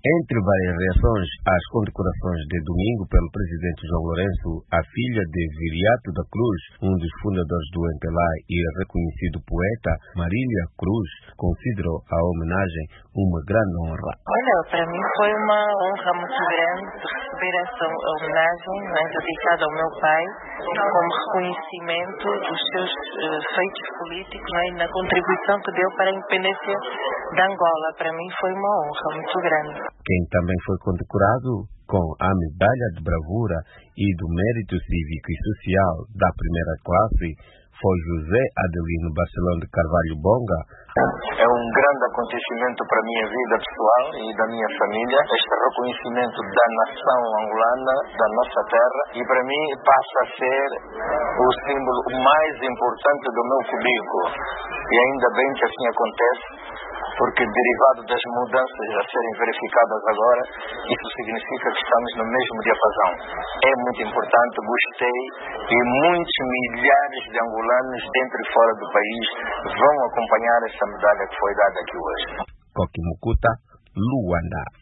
Entre várias reações às condecorações de domingo pelo presidente João Lourenço, a filha de Viriato da Cruz, um dos fundadores do MPLA e reconhecido poeta, Marília Cruz, considerou a homenagem uma grande honra. Olha, para mim foi uma honra muito grande receber essa homenagem, dedicada ao meu pai, como reconhecimento dos seus feitos políticos e na contribuição que deu para a independência de Angola. Para mim foi uma honra muito grande. Quem também foi condecorado com a Medalha de Bravura e do Mérito Cívico e Social da primeira classe foi José Adelino Barcelão de Carvalho Bonga. É um grande acontecimento para a minha vida pessoal e da minha família, este reconhecimento da nação angolana, da nossa terra, e para mim passa a ser o símbolo mais importante do meu currículo. E ainda bem que assim acontece, porque derivado das mudanças a serem verificadas agora, isso significa que estamos no mesmo diapasão. É muito importante, gostei, e muitos milhares de angolanos dentro e fora do país vão acompanhar essa medalha que foi dada aqui hoje. Koki Mukuta, Luanda.